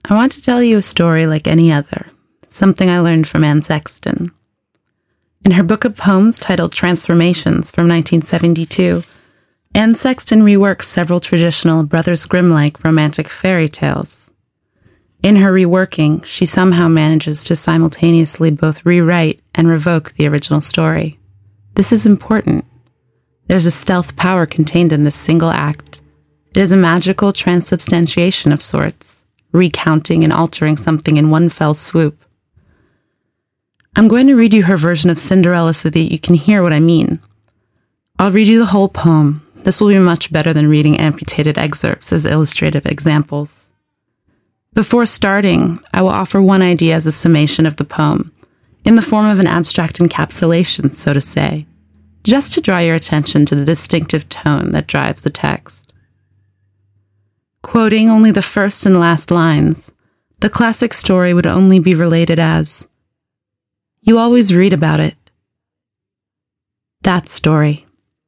I want to tell you a story like any other, something I learned from Anne Sexton. In her book of poems titled Transformations from 1972, Anne Sexton reworks several traditional Brothers Grimm-like romantic fairy tales. In her reworking, she somehow manages to simultaneously both rewrite and revoke the original story. This is important. There's a stealth power contained in this single act. It is a magical transubstantiation of sorts, recounting and altering something in one fell swoop. I'm going to read you her version of Cinderella so that you can hear what I mean. I'll read you the whole poem. This will be much better than reading amputated excerpts as illustrative examples. Before starting, I will offer one idea as a summation of the poem, in the form of an abstract encapsulation, so to say, just to draw your attention to the distinctive tone that drives the text. Quoting only the first and last lines, the classic story would only be related as, "You always read about it." That story.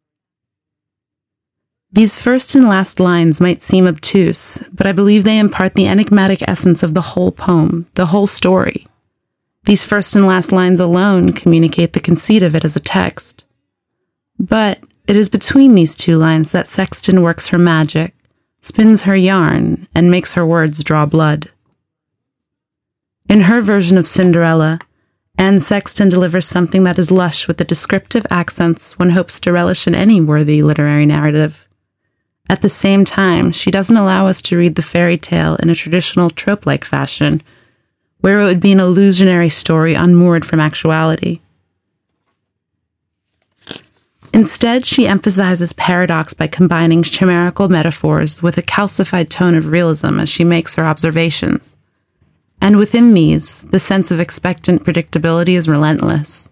These first and last lines might seem obtuse, but I believe they impart the enigmatic essence of the whole poem, the whole story. These first and last lines alone communicate the conceit of it as a text. But it is between these two lines that Sexton works her magic, spins her yarn, and makes her words draw blood. In her version of Cinderella, Anne Sexton delivers something that is lush with the descriptive accents one hopes to relish in any worthy literary narrative. At the same time, she doesn't allow us to read the fairy tale in a traditional trope-like fashion, where it would be an illusionary story unmoored from actuality. Instead, she emphasizes paradox by combining chimerical metaphors with a calcified tone of realism as she makes her observations. And within these, the sense of expectant predictability is relentless.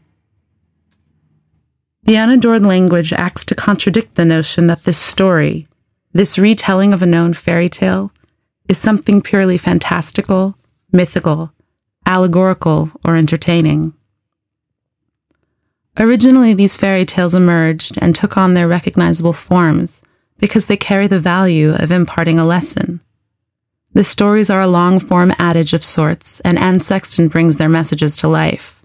The unadorned language acts to contradict the notion that this story, this retelling of a known fairy tale, is something purely fantastical, mythical, allegorical, or entertaining. Originally, these fairy tales emerged and took on their recognizable forms because they carry the value of imparting a lesson. The stories are a long-form adage of sorts, and Anne Sexton brings their messages to life.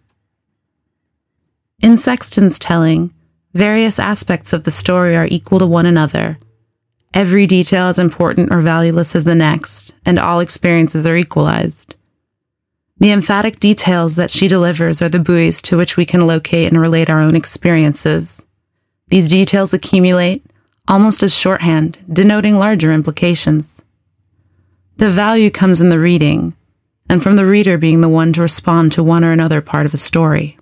In Sexton's telling, various aspects of the story are equal to one another. Every detail is important or valueless as the next, and all experiences are equalized. The emphatic details that she delivers are the buoys to which we can locate and relate our own experiences. These details accumulate, almost as shorthand, denoting larger implications. The value comes in the reading, and from the reader being the one to respond to one or another part of a story.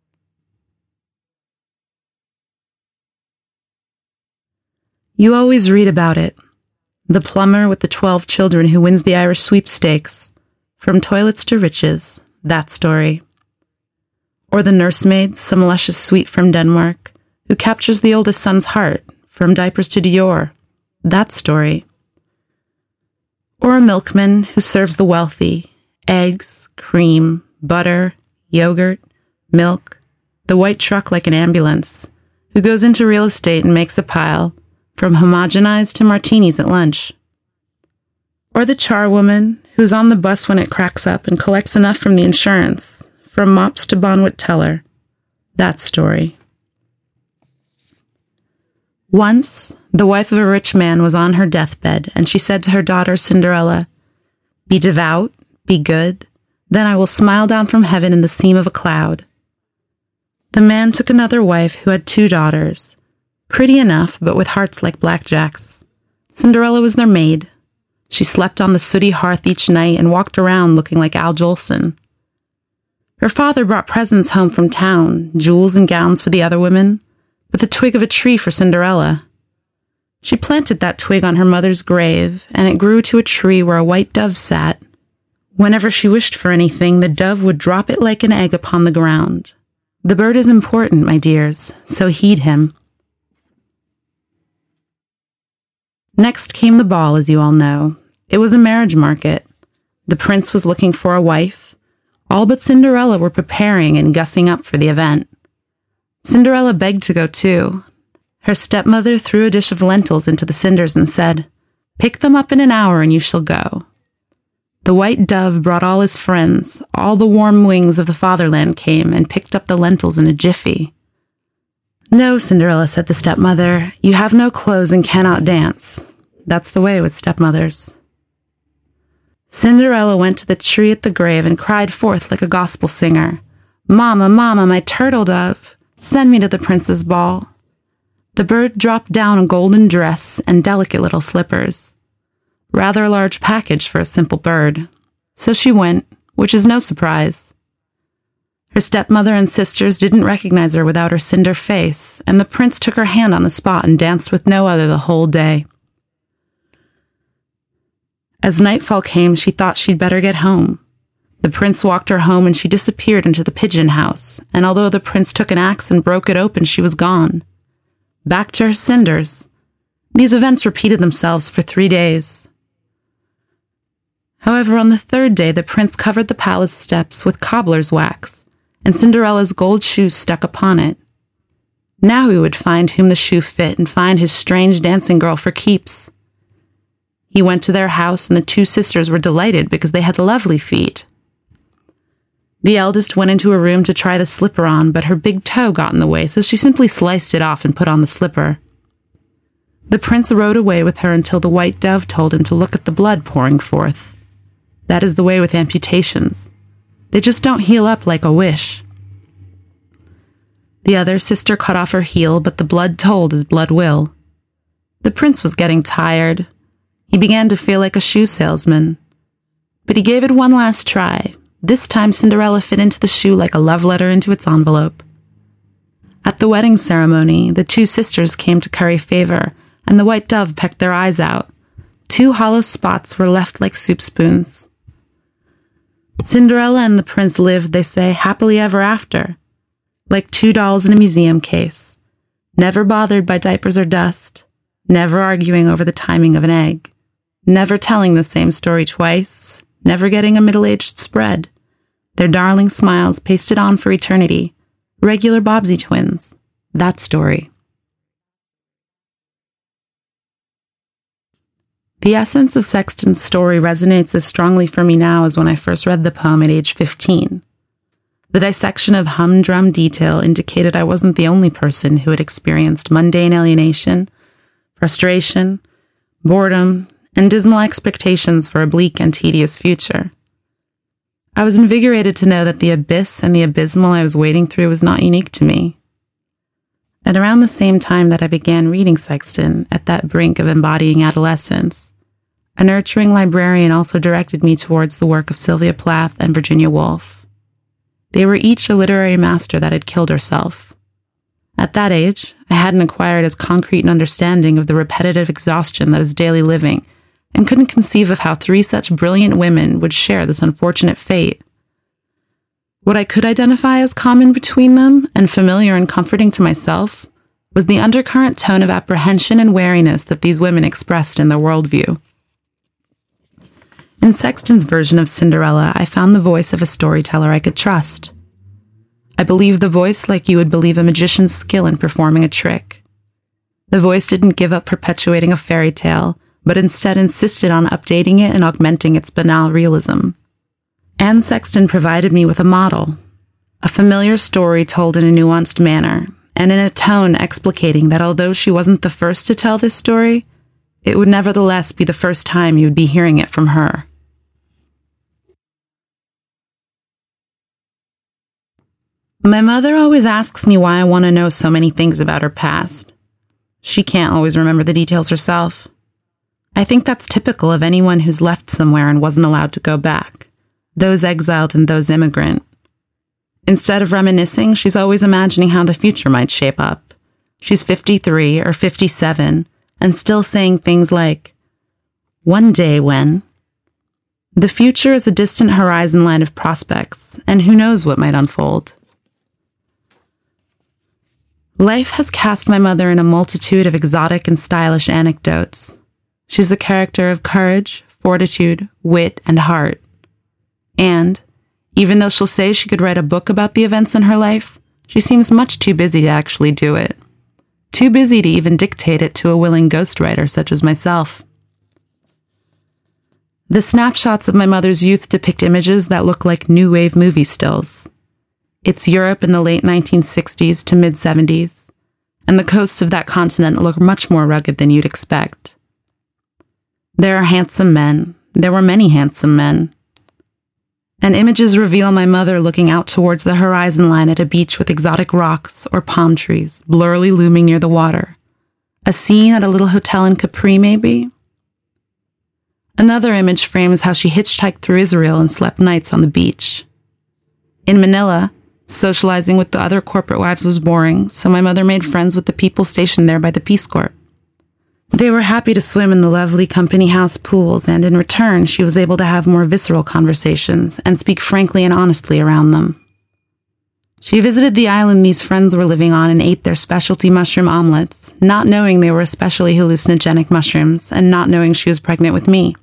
You always read about it. The plumber with the 12 children who wins the Irish sweepstakes. From toilets to riches, that story. Or the nursemaid, some luscious sweet from Denmark, who captures the oldest son's heart, from diapers to Dior, that story. Or a milkman who serves the wealthy, eggs, cream, butter, yogurt, milk, the white truck like an ambulance, who goes into real estate and makes a pile, from homogenized to martinis at lunch. Or the charwoman who's on the bus when it cracks up and collects enough from the insurance, from mops to Bonwit teller. That story. Once, the wife of a rich man was on her deathbed, and she said to her daughter Cinderella, "Be devout, be good, then I will smile down from heaven in the seam of a cloud." The man took another wife who had 2 daughters, pretty enough, but with hearts like blackjacks. Cinderella was their maid. She slept on the sooty hearth each night and walked around looking like Al Jolson. Her father brought presents home from town, jewels and gowns for the other women, with a twig of a tree for Cinderella. She planted that twig on her mother's grave, and it grew to a tree where a white dove sat. Whenever she wished for anything, the dove would drop it like an egg upon the ground. The bird is important, my dears, so heed him. Next came the ball, as you all know. It was a marriage market. The prince was looking for a wife. All but Cinderella were preparing and gussing up for the event. Cinderella begged to go too. Her stepmother threw a dish of lentils into the cinders and said, "Pick them up in an hour and you shall go." The white dove brought all his friends, all the warm wings of the fatherland came and picked up the lentils in a jiffy. No, Cinderella, said the stepmother, you have no clothes and cannot dance. That's the way with stepmothers. Cinderella went to the tree at the grave and cried forth like a gospel singer, Mama, Mama, my turtle dove, send me to the prince's ball. The bird dropped down a golden dress and delicate little slippers. Rather a large package for a simple bird. So she went, which is no surprise. Her stepmother and sisters didn't recognize her without her cinder face, and the prince took her hand on the spot and danced with no other the whole day. As nightfall came, she thought she'd better get home. The prince walked her home and she disappeared into the pigeon house, and although the prince took an axe and broke it open, she was gone. Back to her cinders. These events repeated themselves for 3 days. However, on the 3rd day, the prince covered the palace steps with cobbler's wax, and Cinderella's gold shoe stuck upon it. Now he would find whom the shoe fit and find his strange dancing girl for keeps. He went to their house, and the 2 sisters were delighted because they had lovely feet. The eldest went into a room to try the slipper on, but her big toe got in the way, so she simply sliced it off and put on the slipper. The prince rode away with her until the white dove told him to look at the blood pouring forth. That is the way with amputations. They just don't heal up like a wish. The other sister cut off her heel, but the blood told as blood will. The prince was getting tired. He began to feel like a shoe salesman. But he gave it one last try. This time Cinderella fit into the shoe like a love letter into its envelope. At the wedding ceremony, the 2 sisters came to curry favor, and the white dove pecked their eyes out. 2 hollow spots were left like soup spoons. Cinderella and the prince lived, they say, happily ever after, like 2 dolls in a museum case, never bothered by diapers or dust, never arguing over the timing of an egg, never telling the same story twice, never getting a middle-aged spread. Their darling smiles pasted on for eternity. Regular Bobbsey twins. That story. The essence of Sexton's story resonates as strongly for me now as when I first read the poem at age 15. The dissection of humdrum detail indicated I wasn't the only person who had experienced mundane alienation, frustration, boredom, and dismal expectations for a bleak and tedious future. I was invigorated to know that the abyss and the abysmal I was wading through was not unique to me. At around the same time that I began reading Sexton, at that brink of embodying adolescence, a nurturing librarian also directed me towards the work of Sylvia Plath and Virginia Woolf. They were each a literary master that had killed herself. At that age, I hadn't acquired as concrete an understanding of the repetitive exhaustion that is daily living, and couldn't conceive of how 3 such brilliant women would share this unfortunate fate. What I could identify as common between them, and familiar and comforting to myself, was the undercurrent tone of apprehension and wariness that these women expressed in their worldview. In Sexton's version of Cinderella, I found the voice of a storyteller I could trust. I believed the voice like you would believe a magician's skill in performing a trick. The voice didn't give up perpetuating a fairy tale, but instead insisted on updating it and augmenting its banal realism. Anne Sexton provided me with a model, a familiar story told in a nuanced manner, and in a tone explicating that although she wasn't the first to tell this story, it would nevertheless be the first time you would be hearing it from her. My mother always asks me why I want to know so many things about her past. She can't always remember the details herself. I think that's typical of anyone who's left somewhere and wasn't allowed to go back, those exiled and those immigrant. Instead of reminiscing, she's always imagining how the future might shape up. She's 53 or 57 and still saying things like, "One day when..." The future is a distant horizon line of prospects, and who knows what might unfold. Life has cast my mother in a multitude of exotic and stylish anecdotes. She's the character of courage, fortitude, wit, and heart. And, even though she'll say she could write a book about the events in her life, she seems much too busy to actually do it. Too busy to even dictate it to a willing ghostwriter such as myself. The snapshots of my mother's youth depict images that look like new wave movie stills. It's Europe in the late 1960s to mid-70s, and the coasts of that continent look much more rugged than you'd expect. There are handsome men. There were many handsome men. And images reveal my mother looking out towards the horizon line at a beach with exotic rocks or palm trees blurrily looming near the water. A scene at a little hotel in Capri, maybe? Another image frames how she hitchhiked through Israel and slept nights on the beach. In Manila, socializing with the other corporate wives was boring, so my mother made friends with the people stationed there by the Peace Corps. They were happy to swim in the lovely company house pools, and in return, she was able to have more visceral conversations and speak frankly and honestly around them. She visited the island these friends were living on and ate their specialty mushroom omelets, not knowing they were especially hallucinogenic mushrooms and not knowing she was pregnant with me.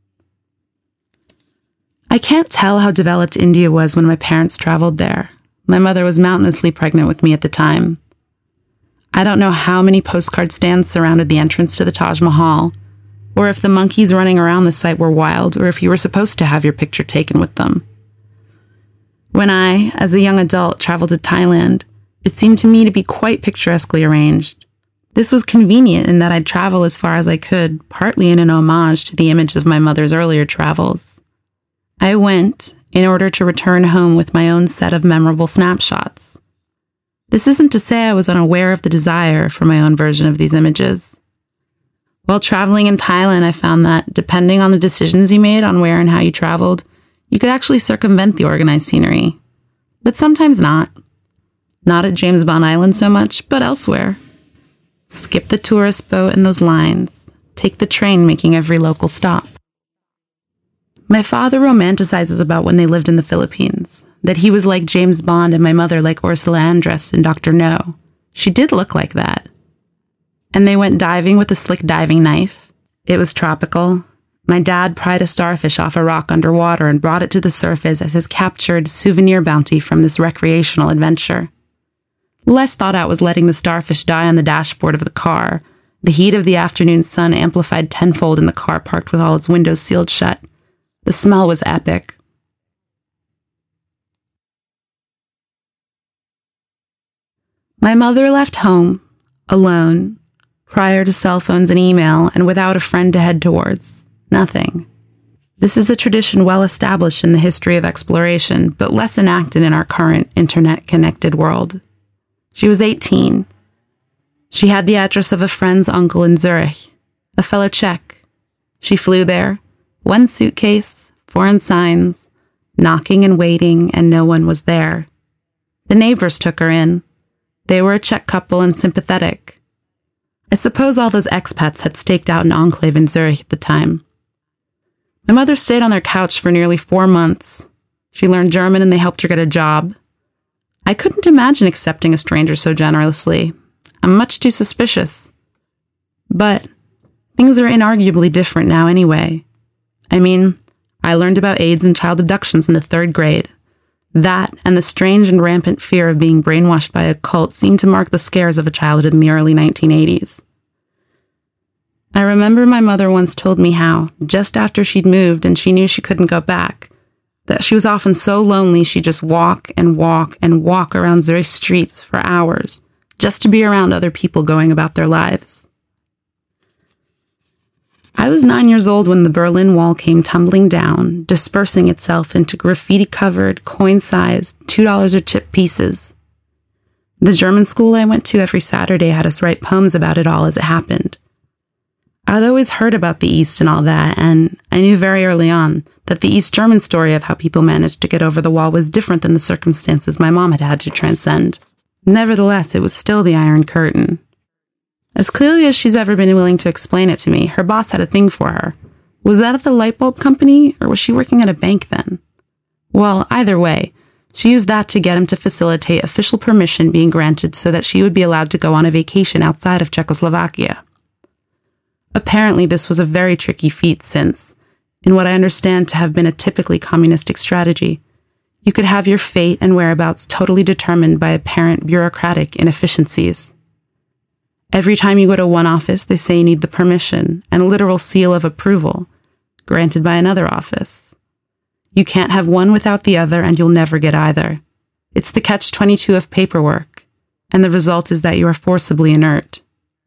I can't tell how developed India was when my parents traveled there. My mother was mountainously pregnant with me at the time. I don't know how many postcard stands surrounded the entrance to the Taj Mahal, or if the monkeys running around the site were wild, or if you were supposed to have your picture taken with them. When I, as a young adult, traveled to Thailand, it seemed to me to be quite picturesquely arranged. This was convenient in that I'd travel as far as I could, partly in an homage to the image of my mother's earlier travels. I went in order to return home with my own set of memorable snapshots. This isn't to say I was unaware of the desire for my own version of these images. While traveling in Thailand, I found that, depending on the decisions you made on where and how you traveled, you could actually circumvent the organized scenery. But sometimes not. Not at James Bond Island so much, but elsewhere. Skip the tourist boat and those lines. Take the train making every local stop. My father romanticizes about when they lived in the Philippines, that he was like James Bond and my mother like Ursula Andress in Dr. No. She did look like that. And they went diving with a slick diving knife. It was tropical. My dad pried a starfish off a rock underwater and brought it to the surface as his captured souvenir bounty from this recreational adventure. Less thought out was letting the starfish die on the dashboard of the car, the heat of the afternoon sun amplified tenfold in the car parked with all its windows sealed shut. The smell was epic. My mother left home, alone, prior to cell phones and email, and without a friend to head towards. Nothing. This is a tradition well established in the history of exploration, but less enacted in our current internet-connected world. She was 18. She had the address of a friend's uncle in Zurich, a fellow Czech. She flew there, one suitcase, foreign signs, knocking and waiting, and no one was there. The neighbors took her in. They were a Czech couple and sympathetic. I suppose all those expats had staked out an enclave in Zurich at the time. My mother stayed on their couch for nearly 4 months. She learned German and they helped her get a job. I couldn't imagine accepting a stranger so generously. I'm much too suspicious. But things are inarguably different now anyway. I mean, I learned about AIDS and child abductions in the 3rd grade. That and the strange and rampant fear of being brainwashed by a cult seemed to mark the scares of a childhood in the early 1980s. I remember my mother once told me how, just after she'd moved and she knew she couldn't go back, that she was often so lonely she'd just walk and walk and walk around Zurich streets for hours, just to be around other people going about their lives. I was 9 years old when the Berlin Wall came tumbling down, dispersing itself into graffiti-covered, coin-sized, $2 or chip pieces. The German school I went to every Saturday had us write poems about it all as it happened. I'd always heard about the East and all that, and I knew very early on that the East German story of how people managed to get over the wall was different than the circumstances my mom had had to transcend. Nevertheless, it was still the Iron Curtain. As clearly as she's ever been willing to explain it to me, her boss had a thing for her. Was that at the light bulb company, or was she working at a bank then? Well, either way, she used that to get him to facilitate official permission being granted so that she would be allowed to go on a vacation outside of Czechoslovakia. Apparently, this was a very tricky feat since, in what I understand to have been a typically communistic strategy, you could have your fate and whereabouts totally determined by apparent bureaucratic inefficiencies. Every time you go to one office, they say you need the permission and a literal seal of approval, granted by another office. You can't have one without the other, and you'll never get either. It's the catch-22 of paperwork, and the result is that you are forcibly inert.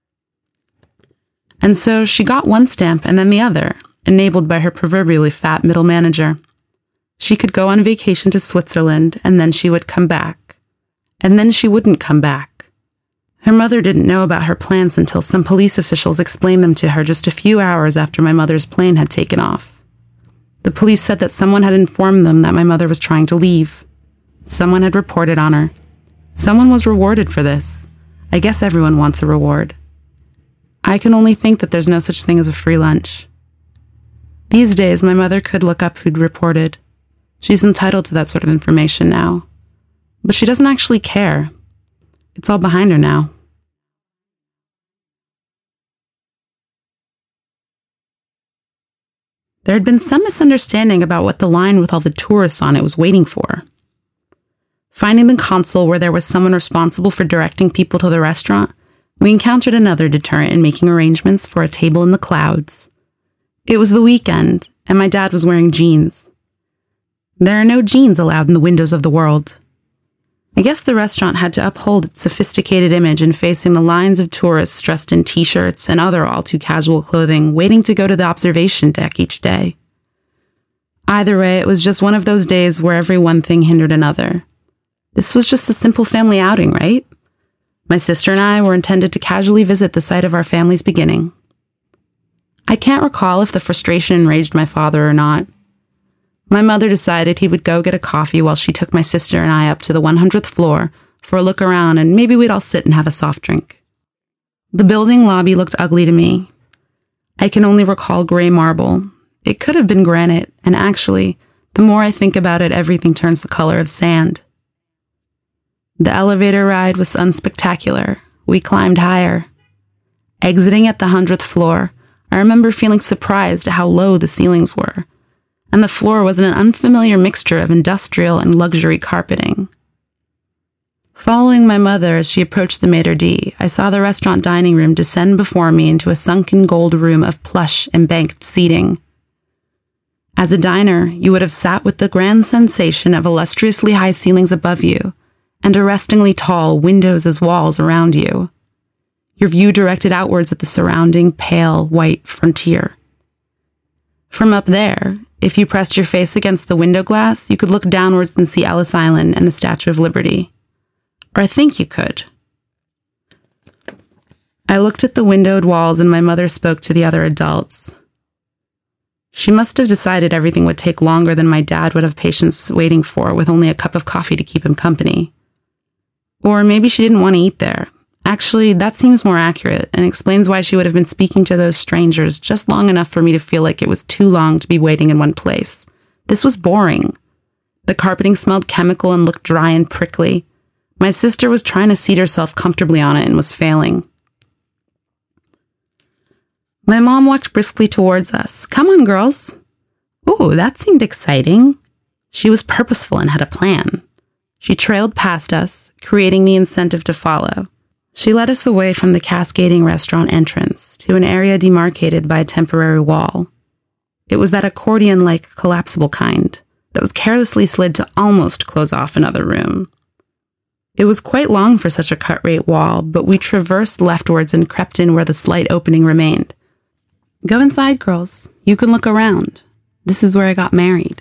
And so she got one stamp and then the other, enabled by her proverbially fat middle manager. She could go on vacation to Switzerland, and then she would come back. And then she wouldn't come back. Her mother didn't know about her plans until some police officials explained them to her just a few hours after my mother's plane had taken off. The police said that someone had informed them that my mother was trying to leave. Someone had reported on her. Someone was rewarded for this. I guess everyone wants a reward. I can only think that there's no such thing as a free lunch. These days, my mother could look up who'd reported. She's entitled to that sort of information now. But she doesn't actually care. It's all behind her now. There had been some misunderstanding about what the line with all the tourists on it was waiting for. Finding the console where there was someone responsible for directing people to the restaurant, we encountered another deterrent in making arrangements for a table in the clouds. It was the weekend, and my dad was wearing jeans. There are no jeans allowed in the windows of the world. I guess the restaurant had to uphold its sophisticated image in facing the lines of tourists dressed in t-shirts and other all-too-casual clothing waiting to go to the observation deck each day. Either way, it was just one of those days where every one thing hindered another. This was just a simple family outing, right? My sister and I were intended to casually visit the site of our family's beginning. I can't recall if the frustration enraged my father or not. My mother decided he would go get a coffee while she took my sister and I up to the 100th floor for a look around, and maybe we'd all sit and have a soft drink. The building lobby looked ugly to me. I can only recall gray marble. It could have been granite, and actually, the more I think about it, everything turns the color of sand. The elevator ride was unspectacular. We climbed higher. Exiting at the 100th floor, I remember feeling surprised at how low the ceilings were, and the floor was an unfamiliar mixture of industrial and luxury carpeting. Following my mother as she approached the maitre d', I saw the restaurant dining room descend before me into a sunken gold room of plush, embanked seating. As a diner, you would have sat with the grand sensation of illustriously high ceilings above you and arrestingly tall windows as walls around you. Your view directed outwards at the surrounding pale white frontier. From up there, if you pressed your face against the window glass, you could look downwards and see Ellis Island and the Statue of Liberty. Or I think you could. I looked at the windowed walls and my mother spoke to the other adults. She must have decided everything would take longer than my dad would have patience waiting for with only a cup of coffee to keep him company. Or maybe she didn't want to eat there. Actually, that seems more accurate and explains why she would have been speaking to those strangers just long enough for me to feel like it was too long to be waiting in one place. This was boring. The carpeting smelled chemical and looked dry and prickly. My sister was trying to seat herself comfortably on it and was failing. My mom walked briskly towards us. "Come on, girls." Ooh, that seemed exciting. She was purposeful and had a plan. She trailed past us, creating the incentive to follow. She led us away from the cascading restaurant entrance to an area demarcated by a temporary wall. It was that accordion-like collapsible kind that was carelessly slid to almost close off another room. It was quite long for such a cut-rate wall, but we traversed leftwards and crept in where the slight opening remained. "Go inside, girls. You can look around. This is where I got married."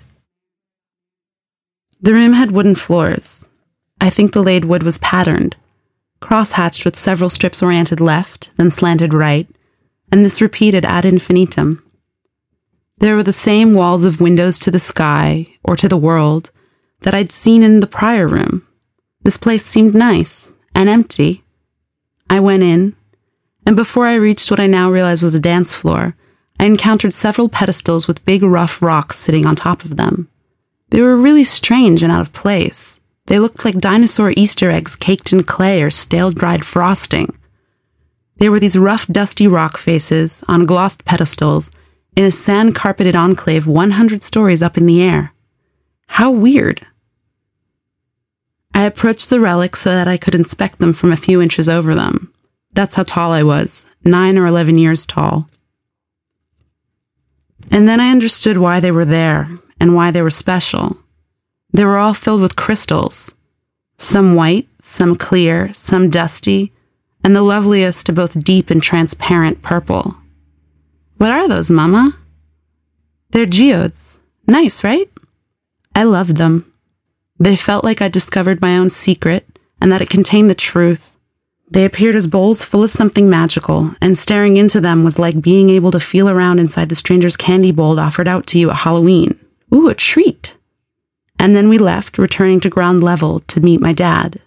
The room had wooden floors. I think the laid wood was patterned, cross-hatched with several strips oriented left, then slanted right, and this repeated ad infinitum. There were the same walls of windows to the sky, or to the world, that I'd seen in the prior room. This place seemed nice, and empty. I went in, and before I reached what I now realized was a dance floor, I encountered several pedestals with big rough rocks sitting on top of them. They were really strange and out of place. They looked like dinosaur Easter eggs caked in clay or stale dried frosting. They were these rough, dusty rock faces on glossed pedestals in a sand-carpeted enclave 100 stories up in the air. How weird. I approached the relics so that I could inspect them from a few inches over them. That's how tall I was, 9 or 11 years tall. And then I understood why they were there and why they were special. They were all filled with crystals, some white, some clear, some dusty, and the loveliest of both deep and transparent purple. What are those, Mama? They're geodes. Nice, right? I loved them. They felt like I discovered my own secret and that it contained the truth. They appeared as bowls full of something magical, and staring into them was like being able to feel around inside the stranger's candy bowl offered out to you at Halloween. Ooh, a treat! And then we left, returning to ground level to meet my dad.